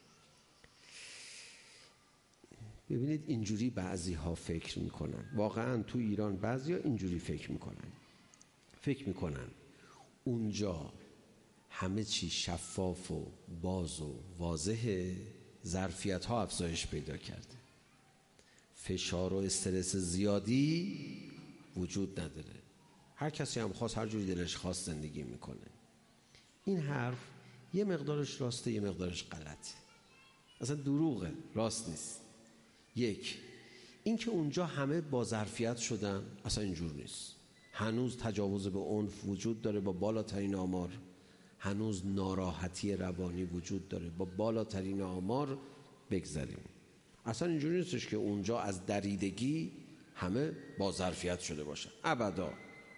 ببینید اینجوری بعضی ها فکر میکنن. واقعا تو ایران بعضی ها اینجوری فکر میکنن. فکر میکنن اونجا همه چی شفاف و باز و واضحه، ظرفیت ها افزایش پیدا کرده، فشار و استرس زیادی وجود نداره، هر کسی هم خواست هر جوری دلش خواست زندگی میکنه. این حرف یه مقدارش راسته، یه مقدارش غلطه، اصلا دروغه، راست نیست. یک، این که اونجا همه با ظرفیت شدن اصلا اینجور نیست. هنوز تجاوز به عنف وجود داره با بالاترین آمار، هنوز ناراحتی روانی وجود داره با بالاترین آمار. بگذاریم اصلا اینجوری نیستش که اونجا از دریدگی همه با ظرفیت شده باشن، ابدا.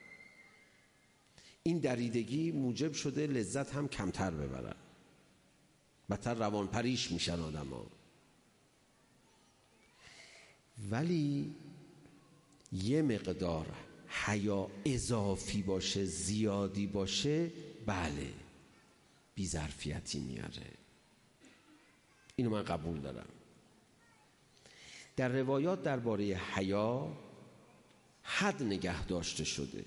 این دریدگی موجب شده لذت هم کمتر ببرن، بدتر روان پریش میشن آدم ها. ولی یه مقدار حیا اضافی باشه، زیادی باشه، بله بی ظرفیتی میاره، اینو من قبول دارم. در روایات درباره حیا حد نگه داشته شده.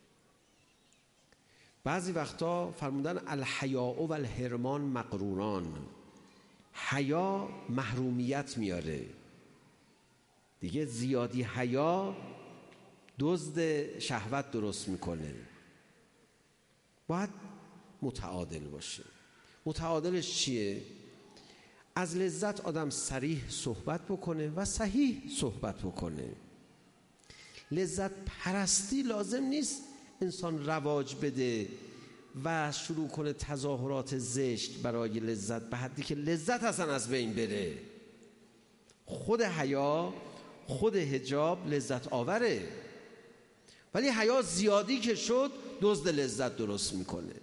بعضی وقتا فرمودن الحیاء و الحرمان مقرونان، حیا محرومیت میاره دیگه، زیادی حیا دزد شهوت درست میکنه. باید متعادل باشه. متعادلش چیه؟ از لذت آدم صریح صحبت بکنه و صحیح صحبت بکنه. لذت پرستی لازم نیست انسان رواج بده و شروع کنه تظاهرات زشت برای لذت به حدی که لذت اصلا از بین بره. خود حیا، خود حجاب لذت آوره، ولی حیا زیادی که شد دزد لذت درست میکنه.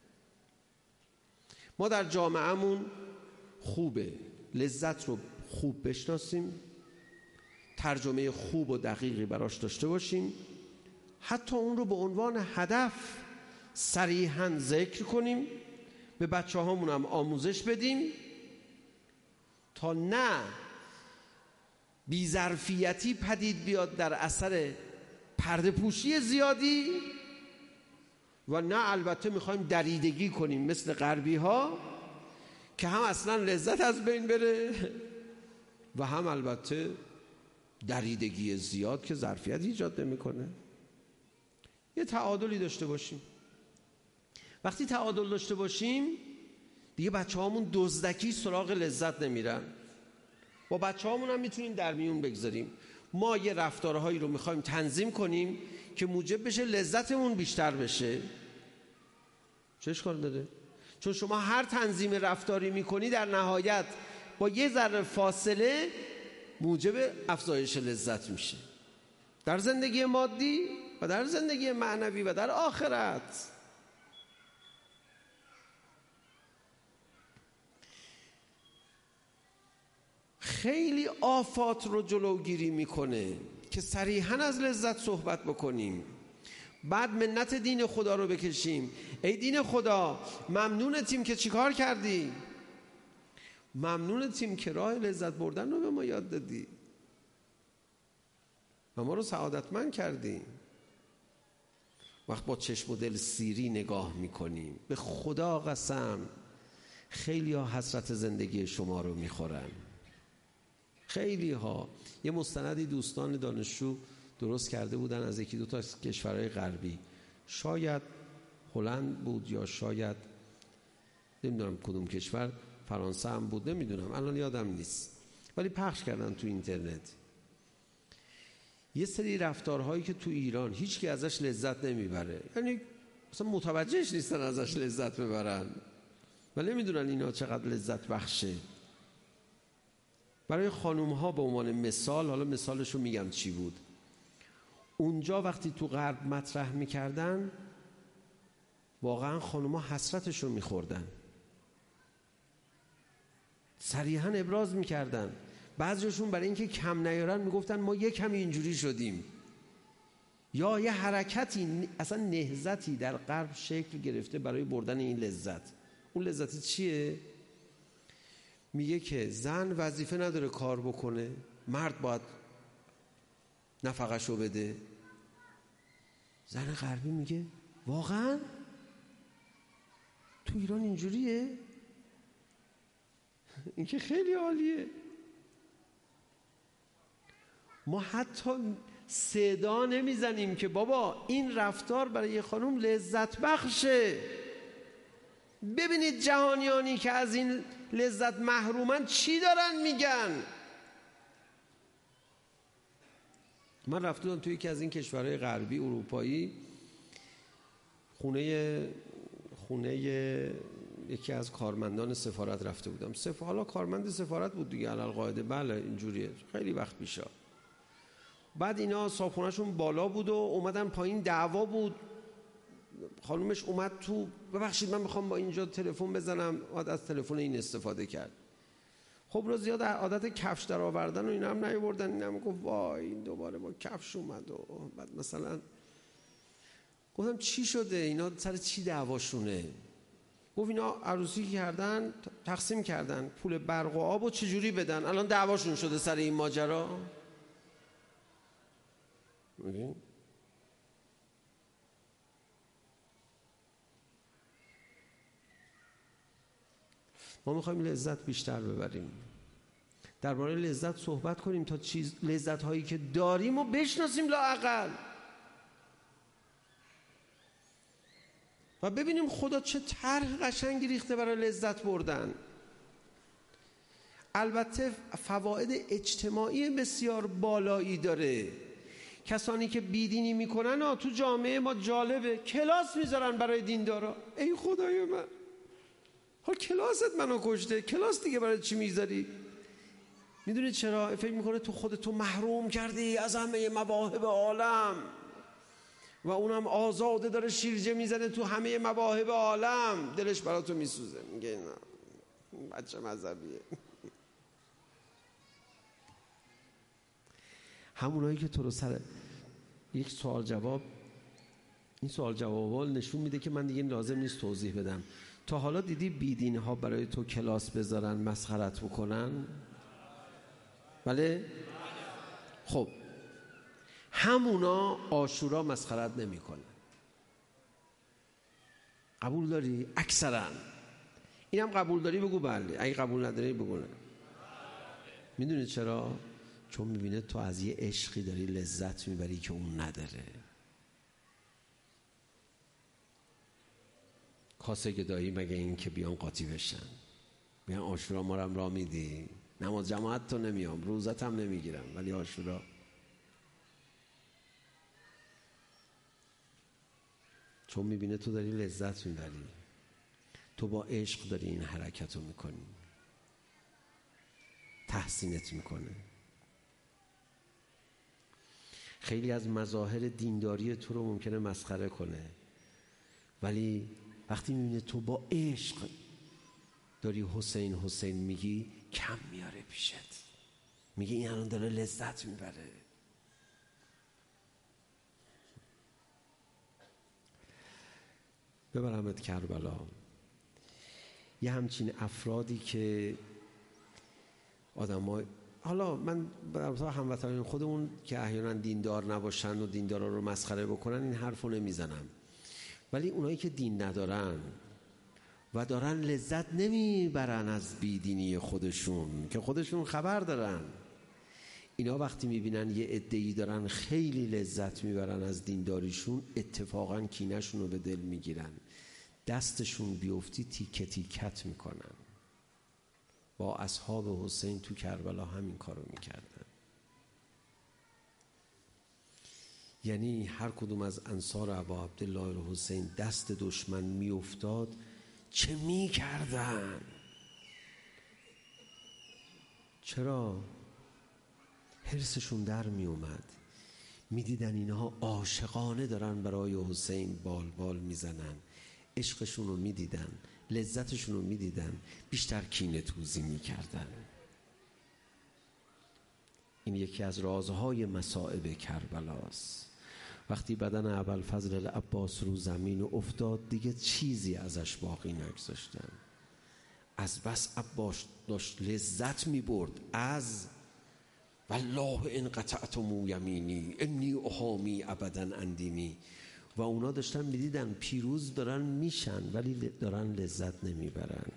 ما در جامعهمون خوبه لذت رو خوب بشناسیم، ترجمه خوب و دقیقی براش داشته باشیم، حتی اون رو به عنوان هدف صریحاً ذکر کنیم، به بچه هامون هم آموزش بدیم تا نه بی‌ظرفیتی پدید بیاد در اثر پرده پوشی زیادی، و نه البته میخوایم دریدگی کنیم مثل غربی ها که هم اصلا لذت از بین بره و هم البته دریدگی زیاد که ظرفیت ایجاد نمیکنه. یه تعادلی داشته باشیم. وقتی تعادل داشته باشیم دیگه بچه هامون دزدکی سراغ لذت نمیرن. با بچه هامون هم میتونیم در میون بگذاریم. ما یه رفتارهایی رو میخوایم تنظیم کنیم که موجب بشه لذتمون بیشتر بشه. چه اشکال داره؟ چون شما هر تنظیم رفتاری میکنی در نهایت با یه ذره فاصله موجب افزایش لذت میشه، در زندگی مادی و در زندگی معنوی و در آخرت. خیلی آفات رو جلوگیری میکنه که صریحاً از لذت صحبت بکنیم، بعد منت دین خدا رو بکشیم. ای دین خدا ممنونتیم که چیکار کردی؟ ممنونتیم که راه لذت بردن رو به ما یاد دادی و ما رو سعادتمند کردی. وقت با چشم و دل سیری نگاه میکنیم، به خدا قسم خیلی ها حسرت زندگی شما رو میخورن. خیلی ها. یه مستندی دوستان دانشجو درست کرده بودن از یکی دو تا کشورهای غربی، شاید هلند بود یا شاید نمیدونم کدوم کشور، فرانسه هم بود، نمیدونم الان یادم نیست، ولی پخش کردن تو اینترنت یه سری رفتارهایی که تو ایران هیچکی ازش لذت نمیبره، یعنی اصلا متوجهش نیستن ازش لذت ببرن و نمیدونن اینا چقدر لذت بخشه. برای خانوم ها به عنوان مثال، حالا مثالشو میگم چی بود، اونجا وقتی تو غرب مطرح میکردن واقعا خانوم ها حسرتشو میخوردن، صریحاً ابراز میکردن. بعضیشون برای اینکه کم نیارن میگفتن ما یک کمی اینجوری شدیم، یا یه حرکتی اصلا نهضتی در غرب شکل گرفته برای بردن این لذت. اون لذت چیه؟ میگه که زن وظیفه نداره کار بکنه، مرد باید نفقه‌شو بده. زن غربی میگه واقعا تو ایران اینجوریه؟ این که خیلی عالیه. ما حتی صدا نمیزنیم که بابا این رفتار برای یه خانم لذت بخشه. ببینید جهانیانی که از این لذت محرومن چی دارن میگن. من رفتم توی یکی از این کشورهای غربی اروپایی، خونه خونه یکی از کارمندان سفارت رفته بودم. سف... حالا کارمند سفارت بود دیگه علل قاعده، بله اینجوریه، خیلی وقت پیشه. بعد اینا صابخونه‌شون بالا بود و اومدن پایین، دعوا بود. خانومش اومد تو، ببخشید من میخوام با اینجا تلفن بزنم، بعد از تلفن این استفاده کرد. خب رو زیاد عادت کفش در آوردن و اینا هم نیاوردن. اینا هم گفت وای این دوباره با کفش اومد. و بعد مثلا گفتم چی شده، اینا سر چی دعواشونه؟ گفت اینا عروسی کردن، تقسیم کردن پول برق و آب و چجوری بدن، الان دعواشون شده سر این ماجرا. میگین ما میخوایم لذت بیشتر ببریم، درباره لذت صحبت کنیم تا چیز لذت هایی که داریم و بشناسیم لااقل، و ببینیم خدا چه طرح قشنگی ریخته برای لذت بردن. البته فواید اجتماعی بسیار بالایی داره. کسانی که بیدینی میکنن تو جامعه ما جالبه، کلاس میذارن برای دیندارا. ای خدای من، حال کلاست منو کشته، کلاس دیگه برای چی میذاری؟ میدونید چرا؟ فکر میکنه تو خودتو محروم کردی از همه مواهب عالم و اونم آزاده داره شیرجه میزنه تو همه مواهب عالم، دلش براتو میسوزه. میگه نه بچه مذهبیه. همونایی که تو رو سر یک سوال جواب، این سوال جواب نشون میده که من دیگه لازم نیست توضیح بدم. تا حالا دیدی بیدین ها برای تو کلاس بذارن مسخرت بکنن؟ بله؟ خب همونا عاشورا مسخرت نمی کنن. قبول داری؟ اکثرا. اینم قبول داری بگو بله، اگه قبول نداری بگو نه. میدونی چرا؟ چون میبینه تو از یه عشقی داری لذت میبری که اون نداره. کاسه گدایی مگه این که بیان قاطی بشن، بیان عاشورا ما رو هم را میدی، نماز جماعت تو نمیام، روزت هم نمیگیرم، ولی عاشورا. چون میبینه تو داری لذت میبری، تو با عشق داری این حرکت رو میکنی، تحسینت میکنه. خیلی از مظاهر دینداری تو رو ممکنه مسخره کنه، ولی وقتی میبینه تو با عشق داری حسین حسین میگی، کم میاره پیشت، میگه این الان داره لذت میبره. ببرمت کربلا. یه همچین افرادی که آدمای، حالا من در هموطنان خودمون که احیانا دیندار نباشن و دیندارا رو مسخره بکنن این حرفو نمیزنم، ولی اونایی که دین ندارن و دارن لذت نمیبرن از بیدینی خودشون که خودشون خبر دارن، اینا وقتی میبینن یه عده‌ای دارن خیلی لذت میبرن از دینداریشون، اتفاقا کینه‌شون رو به دل میگیرن، دستشون بیفتی تیکه تیکت میکنن. با اصحاب حسین تو کربلا همین کارو میکردن. یعنی هر کدوم از انصار ابا عبدالله الحسین دست دشمن میافتاد چه میکردن؟ چرا؟ حرصشون در میومد، میدیدن اینها عاشقانه دارن برای حسین بال بال میزنن، عشقشون رو میدیدن، لذتشون رو میدیدن، بیشتر کینه توزی میکردن. این یکی از رازهای مصائب کربلاست. وقتی بدن ابوالفضل العباس رو زمین افتاد دیگه چیزی ازش باقی نگذاشتن. از بس عباس داشت لذت میبرد از والله ان قطعتم یمینی انی احامی ابدا اندیمی و اونا داشتن میدیدن پیروز دارن میشن ولی دارن لذت نمیبرن.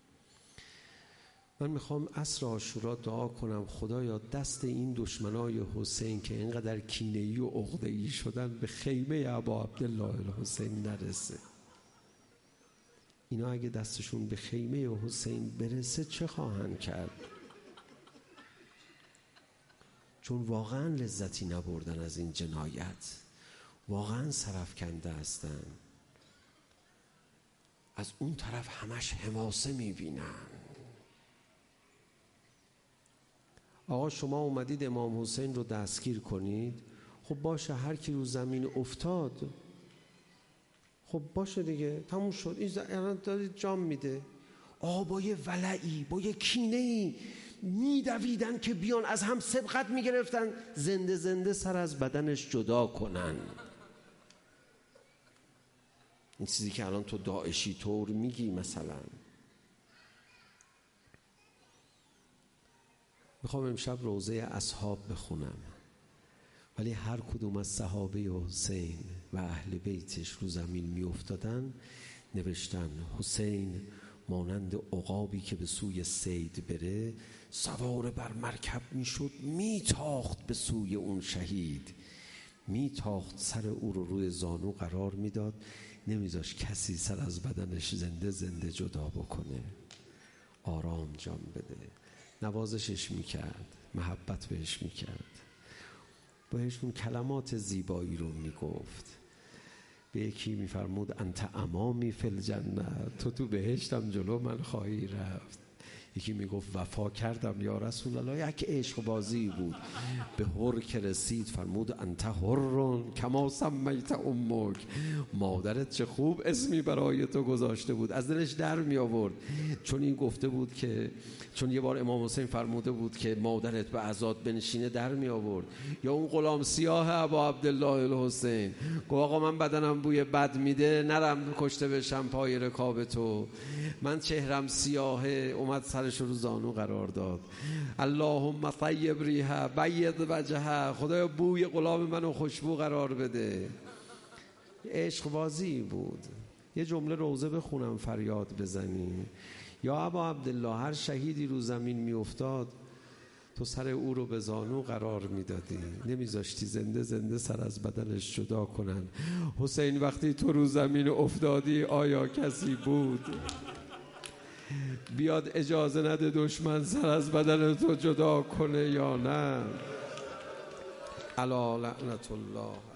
من میخوام عصر عاشورا دعا کنم خدایا دست این دشمنای حسین که اینقدر کینه‌ای و عقده‌ای شدن به خیمه ابا عبدالله الحسین نرسه. اینا اگه دستشون به خیمه حسین برسه چه خواهند کرد؟ چون واقعا لذتی نبردن از این جنایت، واقعا سرفکنده هستن. از اون طرف همش حماسه میبینن. آقا شما اومدید امام حسین رو دستگیر کنید، خب باشه هر کی رو زمین افتاد خب باشه دیگه تموم شد. این الان دارید جام میده. آقا با یه ولعی با یه کینه‌ای میدویدن که بیان از هم سبقت میگرفتن زنده زنده سر از بدنش جدا کنن. این چیزی که الان تو داعشی طور میگی مثلا. میخوام امشب روضه اصحاب بخونم، ولی هر کدوم از صحابه حسین و اهل بیتش رو زمین می افتادن نوشتن حسین مانند عقابی که به سوی صید بره سوار بر مرکب می شد، می تاخت به سوی اون شهید، می تاخت سر او رو روی زانو قرار می داد، نمیذاش کسی سر از بدنش زنده زنده جدا بکنه، آرام جان بده. نوازشش میکرد، محبت بهش میکرد، بهشون کلمات زیبایی رو میگفت. به یکی میفرمود انت امامی فی الجنه، تو تو بهشتم جلو من خواهی رفت. یکی میگفت وفا کردم یا رسول الله. یک عشق بازی بود. به هر که رسید فرمود انت هرون کما سمیت امک، مادرت چه خوب اسمی برای تو گذاشته بود. از دلش در می آورد، چون این گفته بود که چون یه بار امام حسین فرموده بود که مادرت به عزاد بنشینه در می آورد. یا اون غلام سیاه ابا عبدالله الحسین گفت آقا من بدنم بوی بد میده نرم کشته بشم پای رکاب تو، من چهرم سیاهه. اومد سرش رو زانو قرار داد. اللهم طیب ریحه بید وجهه، خدایا بوی غلام منو خوشبو قرار بده. عشق بازی بود. یه جمله روزه بخونم فریاد بزنی. یا ابا عبدالله هر شهیدی رو زمین می افتاد تو سر او رو به زانو قرار میدادی، نمیذاشتی زنده زنده سر از بدنش جدا کنن. حسین وقتی تو رو زمین افتادی آیا کسی بود بیاد اجازه نده دشمن سر از بدن تو جدا کنه یا نه؟ الا لعنت الله.